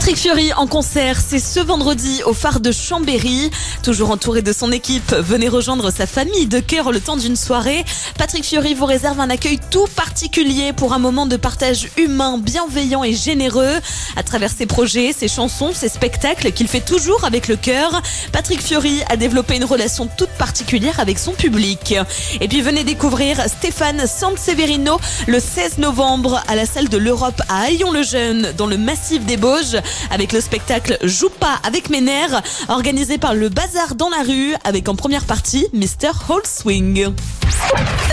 Patrick Fiori en concert, c'est ce vendredi au phare de Chambéry. Toujours entouré de son équipe, venez rejoindre sa famille de cœur le temps d'une soirée. Patrick Fiori vous réserve un accueil tout particulier pour un moment de partage humain, bienveillant et généreux. À travers ses projets, ses chansons, ses spectacles qu'il fait toujours avec le cœur, Patrick Fiori a développé une relation toute particulière avec son public. Et puis venez découvrir Stéphane Sanseverino le 16 novembre à la salle de l'Europe à Haillons-le-Jeune dans le massif des Bauges avec le spectacle Joue pas avec mes nerfs organisé par le Bazar dans la rue avec en première partie Mr. Holswing.